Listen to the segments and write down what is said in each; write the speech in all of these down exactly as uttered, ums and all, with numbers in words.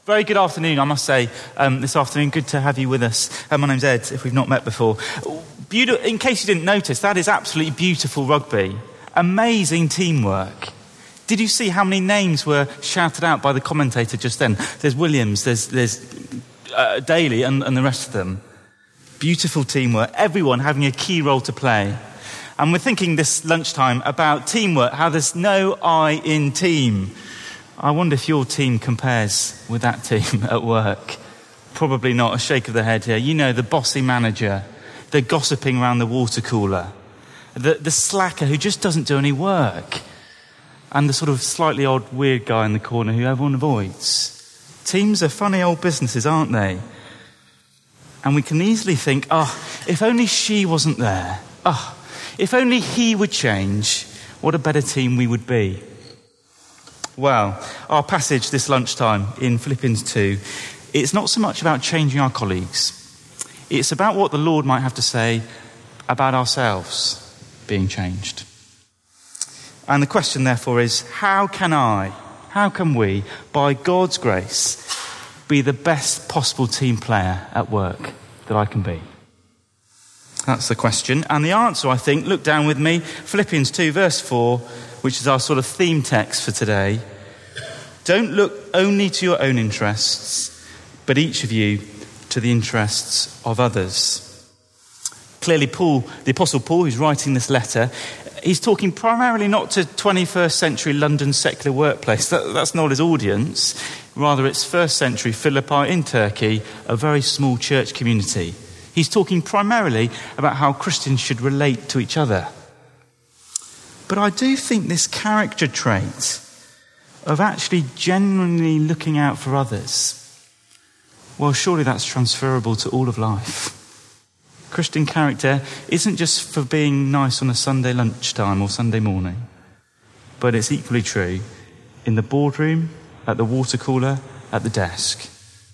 Very good afternoon, I must say, um, this afternoon. Good to have you with us. Uh, my name's Ed, if we've not met before. Beautiful, in case you didn't notice, that is absolutely beautiful rugby. Amazing teamwork. Did you see how many names were shouted out by the commentator just then? There's Williams, there's, there's uh, Daly and, and the rest of them. Beautiful teamwork, everyone having a key role to play. And we're thinking this lunchtime about teamwork, how there's no I in team. I wonder if your team compares with that team at work. Probably not. A shake of the head here. You know, the bossy manager, the gossiping around the water cooler, the, the slacker who just doesn't do any work, and the sort of slightly odd, weird guy in the corner who everyone avoids. Teams are funny old businesses, aren't they? And we can easily think, oh, if only she wasn't there. Oh, if only he would change, what a better team we would be. Well, our passage this lunchtime in Philippians two, it's not so much about changing our colleagues. It's about what the Lord might have to say about ourselves being changed. And the question, therefore, is, how can I, how can we, by God's grace, be the best possible team player at work that I can be? That's the question. And the answer, I think, look down with me, Philippians two, verse four, which is our sort of theme text for today. Don't look only to your own interests, but each of you to the interests of others. Clearly, Paul, the Apostle Paul, who's writing this letter, he's talking primarily not to twenty-first century London secular workplace. That, that's not his audience. Rather, it's first century Philippi in Turkey, a very small church community. He's talking primarily about how Christians should relate to each other. But I do think this character trait of actually genuinely looking out for others, well, surely that's transferable to all of life. Christian character isn't just for being nice on a Sunday lunchtime or Sunday morning, but it's equally true in the boardroom, at the water cooler, at the desk.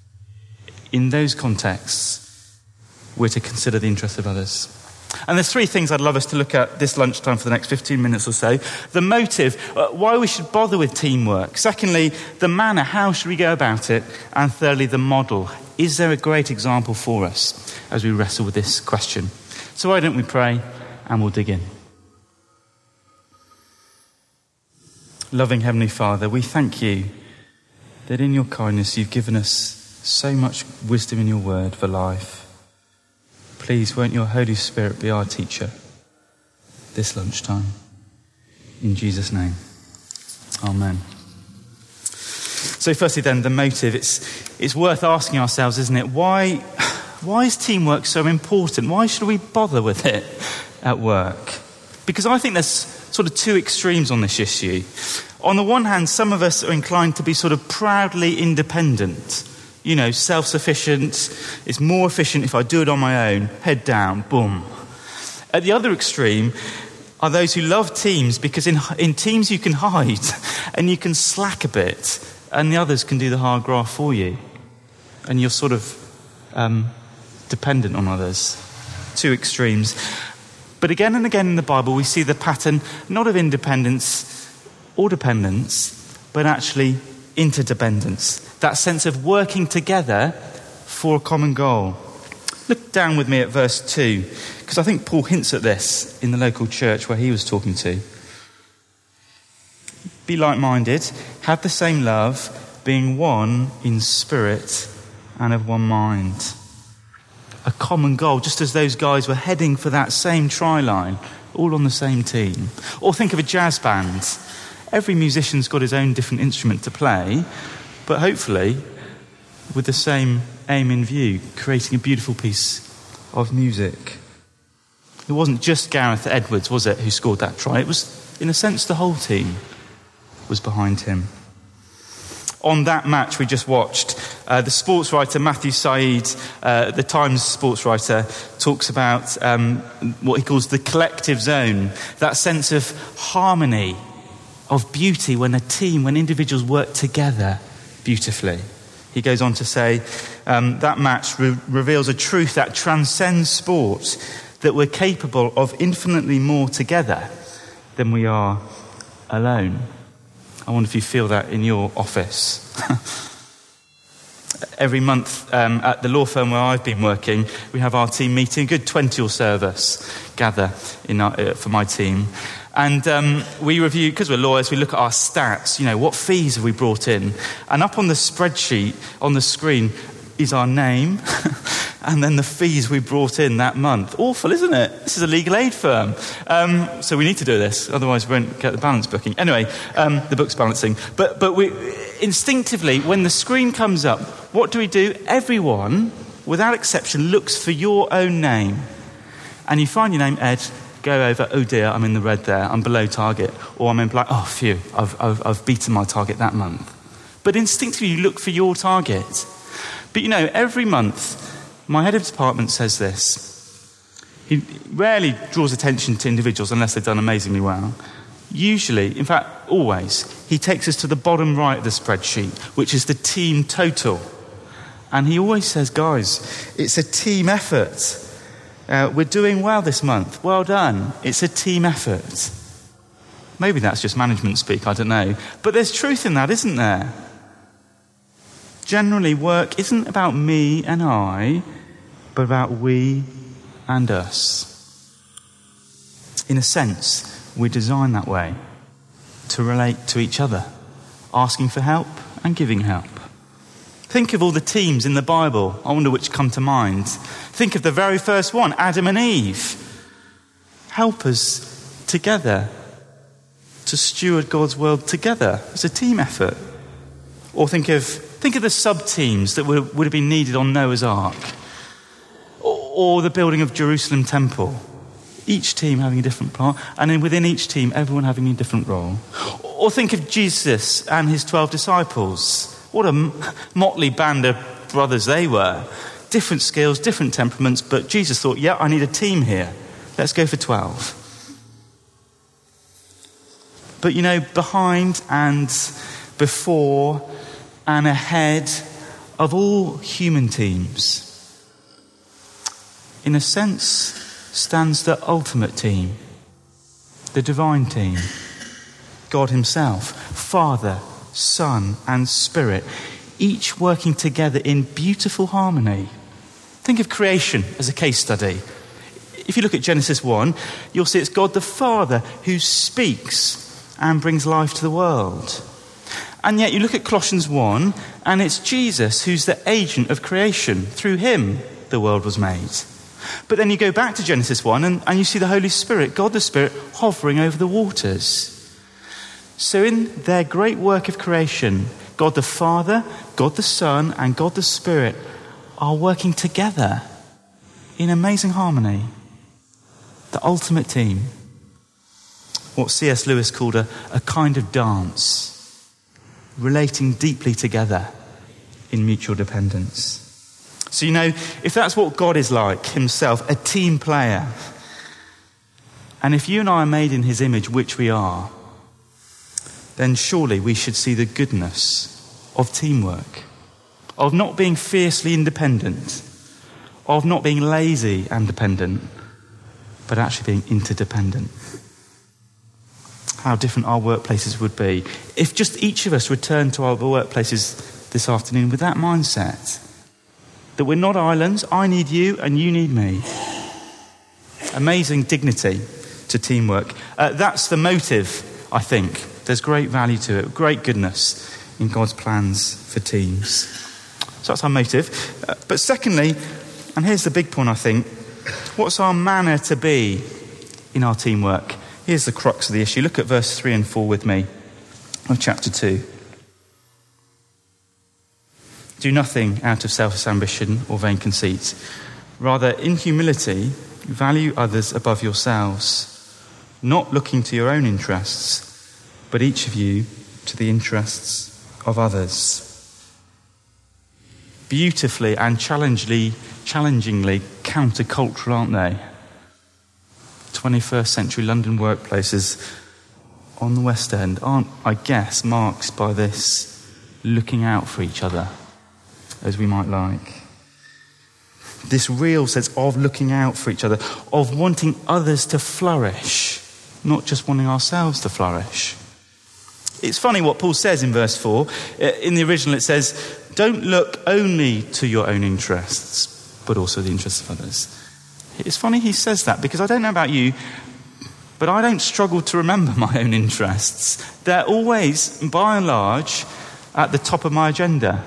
In those contexts, we're to consider the interests of others. And there's three things I'd love us to look at this lunchtime for the next fifteen minutes or so. The motive, uh, why we should bother with teamwork. Secondly, the manner, how should we go about it? And thirdly, the model. Is there a great example for us as we wrestle with this question? So why don't we pray and we'll dig in. Loving Heavenly Father, we thank you that in your kindness you've given us so much wisdom in your word for life. Please, won't your Holy Spirit be our teacher this lunchtime? In Jesus' name. Amen. So firstly then, the motive. It's it's worth asking ourselves, isn't it? Why, why is teamwork so important? Why should we bother with it at work? Because I think there's sort of two extremes on this issue. On the one hand, some of us are inclined to be sort of proudly independent. You know, self-sufficient. It's more efficient if I do it on my own. Head down, boom. At the other extreme are those who love teams because in in teams you can hide and you can slack a bit and the others can do the hard graft for you. And you're sort of um, dependent on others. Two extremes. But again and again in the Bible we see the pattern not of independence or dependence, but actually interdependence. That sense of working together for a common goal. Look down with me at verse two, because I think Paul hints at this in the local church where he was talking to. Be like-minded, have the same love, being one in spirit and of one mind. A common goal, just as those guys were heading for that same try line, all on the same team. Or think of a jazz band. Every musician's got his own different instrument to play, but hopefully with the same aim in view, creating a beautiful piece of music. It wasn't just Gareth Edwards, was it, who scored that try? It was, in a sense, the whole team was behind him. On that match we just watched, uh, the sports writer Matthew Said, uh, the Times sports writer, talks about um, what he calls the collective zone, that sense of harmony, of beauty when a team, when individuals work together beautifully. He goes on to say, um, that match re- reveals a truth that transcends sport, that we're capable of infinitely more together than we are alone. I wonder if you feel that in your office. Every month um, at the law firm where I've been working, we have our team meeting. A good twenty or so of us gather in our, uh, for my team. And um, we review, because we're lawyers, we look at our stats. You know, what fees have we brought in? And up on the spreadsheet, on the screen, is our name and then the fees we brought in that month. Awful, isn't it? This is a legal aid firm. Um, so we need to do this, otherwise we won't get the balance booking. Anyway, um, the book's balancing. But, but we instinctively, when the screen comes up, what do we do? Everyone, without exception, looks for your own name. And you find your name, Ed, go over, oh dear, I'm in the red there, I'm below target. Or I'm in black, oh phew, I've, I've, I've beaten my target that month. But instinctively you look for your target. But you know, every month, my head of department says this. He rarely draws attention to individuals unless they've done amazingly well. Usually, in fact, always, he takes us to the bottom right of the spreadsheet, which is the team total. And he always says, guys, it's a team effort. Uh, we're doing well this month. Well done. It's a team effort. Maybe that's just management speak, I don't know. But there's truth in that, isn't there? Generally, work isn't about me and I, but about we and us. In a sense, we're designed that way, to relate to each other, asking for help and giving help. Think of all the teams in the Bible. I wonder which come to mind. Think of the very first one, Adam and Eve. Help us together to steward God's world together. It's a team effort. Or think of think of the sub-teams that would, would have been needed on Noah's Ark. Or, or the building of Jerusalem Temple. Each team having a different part, and then within each team, everyone having a different role. Or think of Jesus and his twelve disciples. What a motley band of brothers they were. Different skills, different temperaments, but Jesus thought, yeah, I need a team here. Let's go for twelve. But you know, behind and before and ahead of all human teams, in a sense, stands the ultimate team, the divine team, God himself, Father, Son and Spirit, each working together in beautiful harmony. Think of creation as a case study. If you look at Genesis one, you'll see it's God the Father who speaks and brings life to the world. And yet you look at Colossians one, and it's Jesus who's the agent of creation. Through him, the world was made. But then you go back to Genesis one, and, and you see the Holy Spirit, God the Spirit, hovering over the waters. So in their great work of creation, God the Father, God the Son, and God the Spirit are working together in amazing harmony. The ultimate team. What C S Lewis called a, a kind of dance. Relating deeply together in mutual dependence. So you know, if that's what God is like himself, a team player, and if you and I are made in his image, which we are, then surely we should see the goodness of teamwork, of not being fiercely independent, of not being lazy and dependent, but actually being interdependent. How different our workplaces would be if just each of us returned to our workplaces this afternoon with that mindset. That we're not islands, I need you and you need me. Amazing dignity to teamwork. Uh, that's the motive, I think. There's great value to it, great goodness in God's plans for teams. So that's our motive. Uh, but secondly, and here's the big point I think, what's our manner to be in our teamwork? Here's the crux of the issue. Look at verse three and four with me of chapter two. Do nothing out of selfish ambition or vain conceit. Rather, in humility, value others above yourselves, not looking to your own interests, but each of you to the interests of others. Beautifully and challengingly, challengingly countercultural, aren't they? twenty-first century London workplaces on the West End aren't, I guess, marked by this looking out for each other as we might like. This real sense of looking out for each other, of wanting others to flourish, not just wanting ourselves to flourish. It's funny what Paul says in verse four. In the original it says, don't look only to your own interests, but also the interests of others. It's funny he says that, because I don't know about you, but I don't struggle to remember my own interests. They're always, by and large, at the top of my agenda.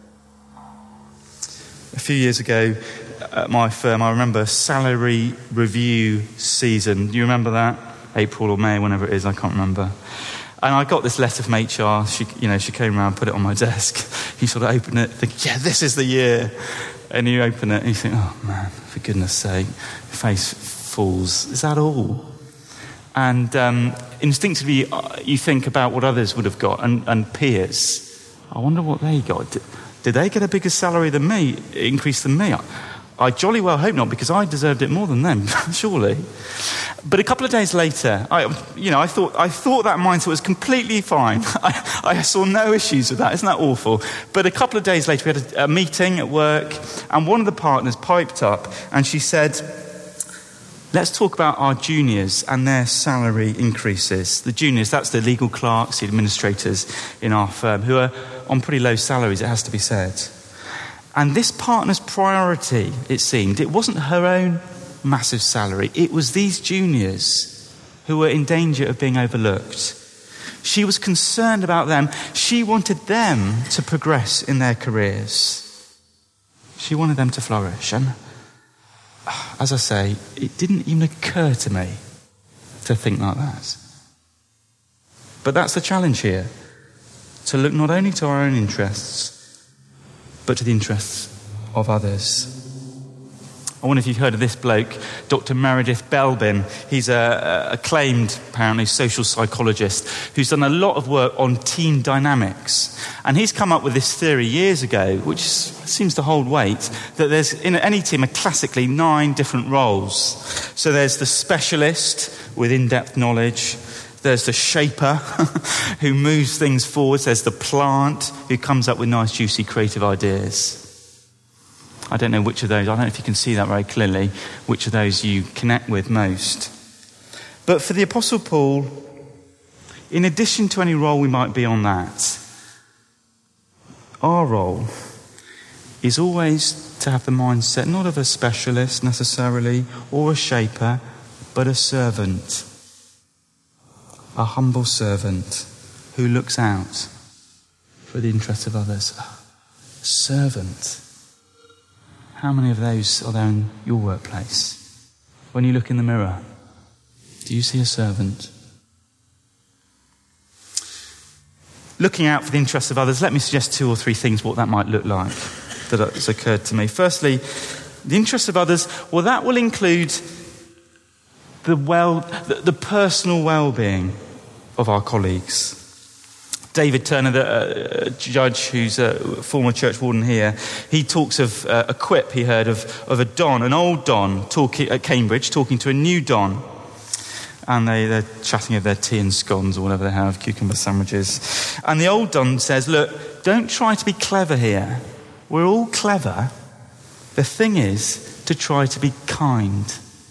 A few years ago at my firm, I remember salary review season. Do you remember that? April or May, whenever it is, I can't remember. And I got this letter from H R. She, you know, she came around, put it on my desk. You sort of open it, think, yeah, this is the year. And you open it and you think, oh man, for goodness sake, your face falls. Is that all? And um, instinctively, you think about what others would have got, and, and peers. I wonder what they got. Did, did they get a bigger salary than me, increase than me? I, I jolly well hope not, because I deserved it more than them, surely. But a couple of days later, I, you know, I thought I thought that mindset was completely fine. I, I saw no issues with that. Isn't that awful? But a couple of days later, we had a, a meeting at work, and one of the partners piped up, and she said, let's talk about our juniors and their salary increases. The juniors, that's the legal clerks, the administrators in our firm, who are on pretty low salaries, it has to be said. And this partner's priority, it seemed, it wasn't her own massive salary. It was these juniors who were in danger of being overlooked. She was concerned about them. She wanted them to progress in their careers. She wanted them to flourish. And as I say, it didn't even occur to me to think like that. But that's the challenge here, to look not only to our own interests, but to the interests of others. I wonder if you've heard of this bloke, Doctor Meredith Belbin. He's a, a acclaimed, apparently, social psychologist who's done a lot of work on team dynamics. And he's come up with this theory years ago, which seems to hold weight, that there's, in any team, are classically nine different roles. So there's the specialist with in-depth knowledge. There's the shaper who moves things forwards. There's the plant who comes up with nice, juicy, creative ideas. I don't know which of those, I don't know if you can see that very clearly, which of those you connect with most. But for the Apostle Paul, in addition to any role we might be on that, our role is always to have the mindset not of a specialist necessarily, or a shaper, but a servant. A humble servant who looks out for the interests of others. Servant. How many of those are there in your workplace? When you look in the mirror, do you see a servant? Looking out for the interests of others, let me suggest two or three things what that might look like that has occurred to me. Firstly, the interests of others, well, that will include the well, the, the personal well-being of our colleagues. David Turner, the uh, judge who's a former church warden here, he talks of uh, a quip he heard of, of a don, an old don talking at Cambridge, talking to a new don. And they, they're chatting of their tea and scones or whatever they have, cucumber sandwiches. And the old don says, look, don't try to be clever here. We're all clever. The thing is to try to be kind.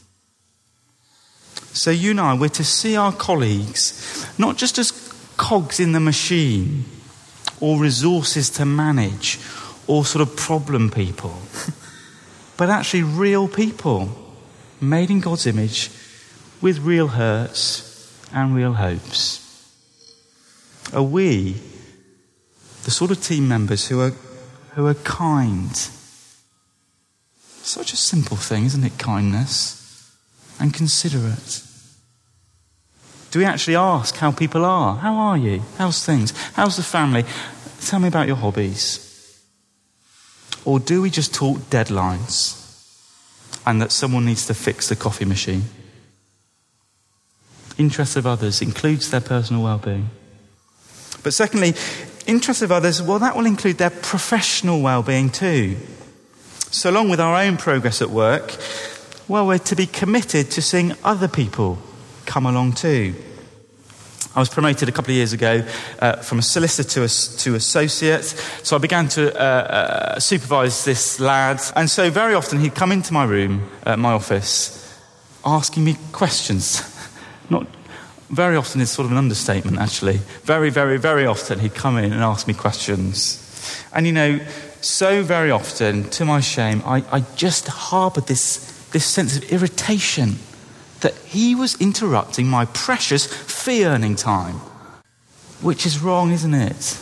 So you and I, we're to see our colleagues not just as cogs in the machine, or resources to manage, or sort of problem people, but actually real people, made in God's image, with real hurts and real hopes. Are we the sort of team members who are who are kind? Such a simple thing, isn't it, kindness? And considerate. Do we actually ask how people are? How are you? How's things? How's the family? Tell me about your hobbies. Or do we just talk deadlines and that someone needs to fix the coffee machine? Interests of others includes their personal well-being. But secondly, interests of others, well, that will include their professional well-being too. So along with our own progress at work, well, we're to be committed to seeing other people come along too. I was promoted a couple of years ago uh, from a solicitor to, a, to associate, so I began to uh, uh, supervise this lad, and so very often he'd come into my room, uh, my office, asking me questions. Not very often is sort of an understatement, actually. Very, very, very often he'd come in and ask me questions. And you know, so very often, to my shame, I, I just harboured this, this sense of irritation that he was interrupting my precious fee-earning time. Which is wrong, isn't it?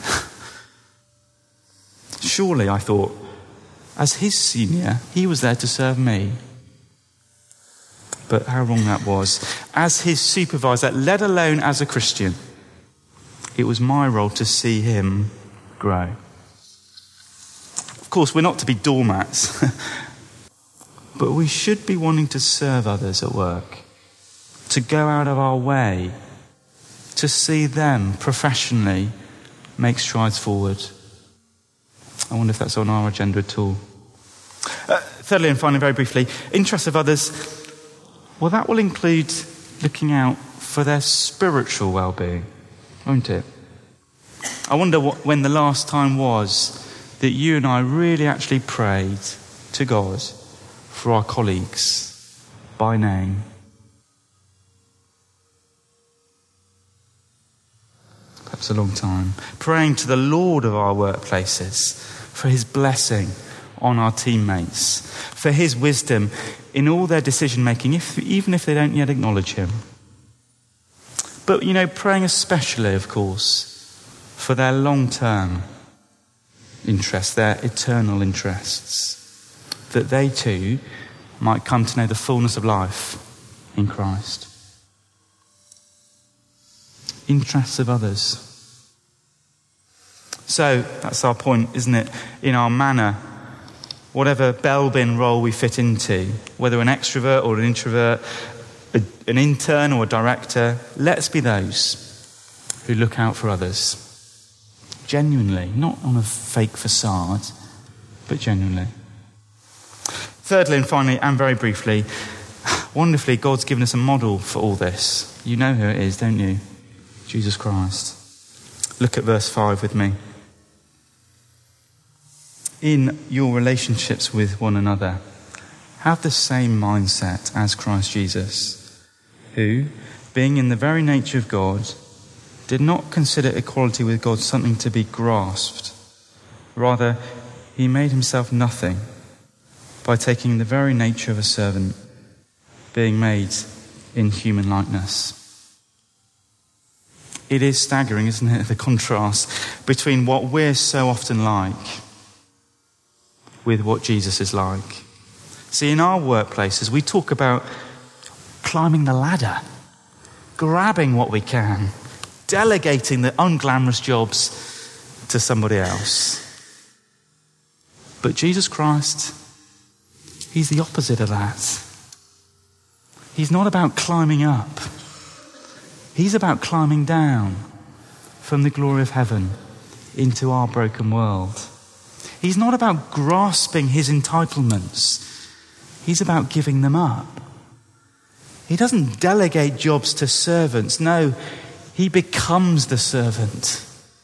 Surely, I thought, as his senior, he was there to serve me. But how wrong that was. As his supervisor, let alone as a Christian, it was my role to see him grow. Of course, we're not to be doormats, but we should be wanting to serve others at work, to go out of our way, to see them professionally make strides forward. I wonder if that's on our agenda at all. Uh, thirdly and finally, very briefly, interests of others. Well, that will include looking out for their spiritual well-being, won't it? I wonder what, when the last time was that you and I really actually prayed to God for our colleagues by name. Perhaps a long time. Praying to the Lord of our workplaces for his blessing on our teammates, for his wisdom in all their decision making, if, even if they don't yet acknowledge him. But, you know, praying especially, of course, for their long-term interests, their eternal interests, that they too might come to know the fullness of life in Christ. Interests of others. So, that's our point, isn't it? In our manner, whatever bell bin role we fit into, whether an extrovert or an introvert, a, an intern or a director, let's be those who look out for others. Genuinely, not on a fake facade, but genuinely. Thirdly and finally, and very briefly, wonderfully, God's given us a model for all this. You know who it is, don't you? Jesus Christ. Look at verse five with me. In your relationships with one another, have the same mindset as Christ Jesus, who, being in the very nature of God, did not consider equality with God something to be grasped. Rather, he made himself nothing by taking the very nature of a servant, being made in human likeness. It is staggering, isn't it, the contrast between what we're so often like with what Jesus is like. See, in our workplaces, we talk about climbing the ladder, grabbing what we can, delegating the unglamorous jobs to somebody else. But Jesus Christ, he's the opposite of that. He's not about climbing up. He's about climbing down from the glory of heaven into our broken world. He's not about grasping his entitlements. He's about giving them up. He doesn't delegate jobs to servants. No, he becomes the servant.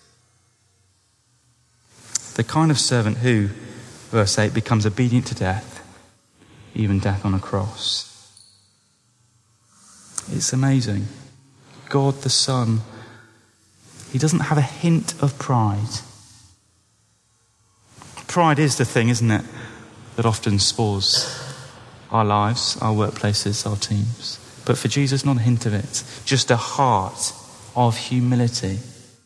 The kind of servant who, verse eight, becomes obedient to death, even death on a cross. It's amazing. God the Son, he doesn't have a hint of pride. Pride is the thing, isn't it, that often spoils our lives, our workplaces, our teams. But for Jesus, not a hint of it. Just a heart of humility.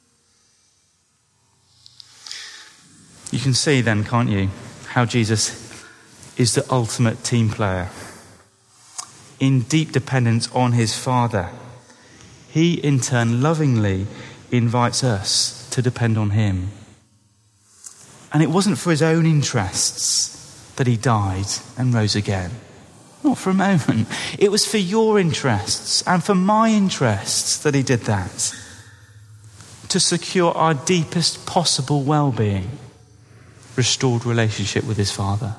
You can see then, can't you, how Jesus is the ultimate team player. In deep dependence on his Father, he in turn lovingly invites us to depend on him. And it wasn't for his own interests that he died and rose again. Not for a moment. It was for your interests and for my interests that he did that. To secure our deepest possible well-being, restored relationship with his Father.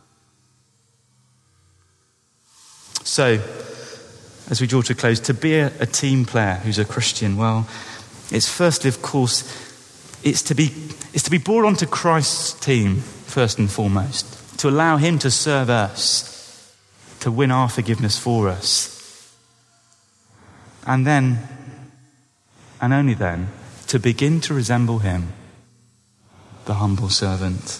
So, as we draw to a close, to be a, a team player who's a Christian, well, it's firstly, of course, it's to be it's to be brought onto Christ's team, first and foremost. To allow him to serve us, to win our forgiveness for us. And then, and only then, to begin to resemble him the humble servant.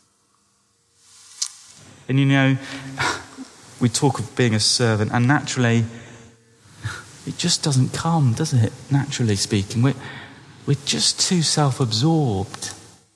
And you know, we talk of being a servant, and naturally, it just doesn't come, does it? Naturally speaking, we're, we're just too self-absorbed.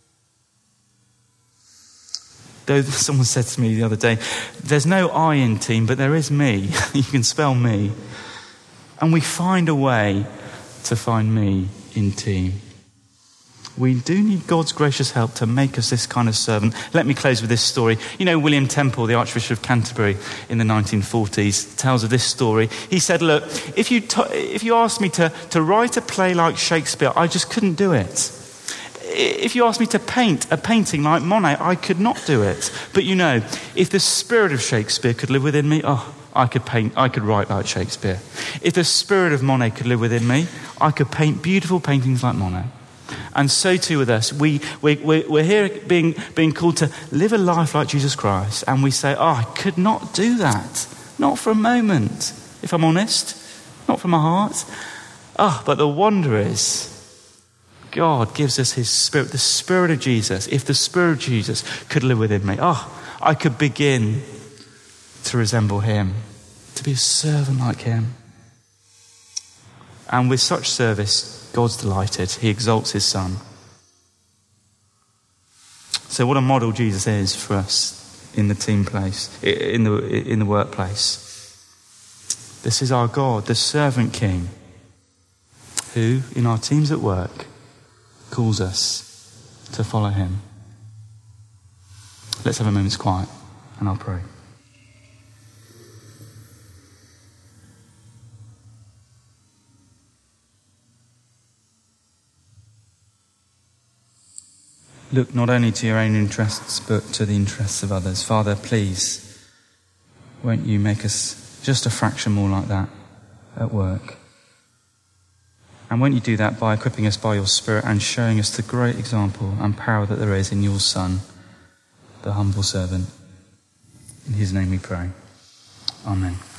Though someone said to me the other day, there's no I in team, but there is me. You can spell me. And we find a way to find me in team. We do need God's gracious help to make us this kind of servant. Let me close with this story. You know, William Temple, the Archbishop of Canterbury in the nineteen forties, tells of this story. He said, look, if you t- if you asked me to, to write a play like Shakespeare, I just couldn't do it. If you asked me to paint a painting like Monet, I could not do it. But you know, if the spirit of Shakespeare could live within me, oh, I could paint, I could write like Shakespeare. If the spirit of Monet could live within me, I could paint beautiful paintings like Monet. And so too with us. We, we, we're here being, being called to live a life like Jesus Christ. And we say, oh, I could not do that. Not for a moment, if I'm honest. Not from my heart. Oh, but the wonder is, God gives us his spirit, the spirit of Jesus. If the spirit of Jesus could live within me, oh, I could begin to resemble him, to be a servant like him. And with such service, God's delighted. He exalts his son. So what a model Jesus is for us in the team place, in the, in the workplace. This is our God, the servant king, who in our teams at work calls us to follow him. Let's have a moment's quiet and I'll pray. Look not only to your own interests, but to the interests of others. Father, please, won't you make us just a fraction more like that at work? And won't you do that by equipping us by your Spirit and showing us the great example and power that there is in your Son, the humble servant. In his name we pray. Amen.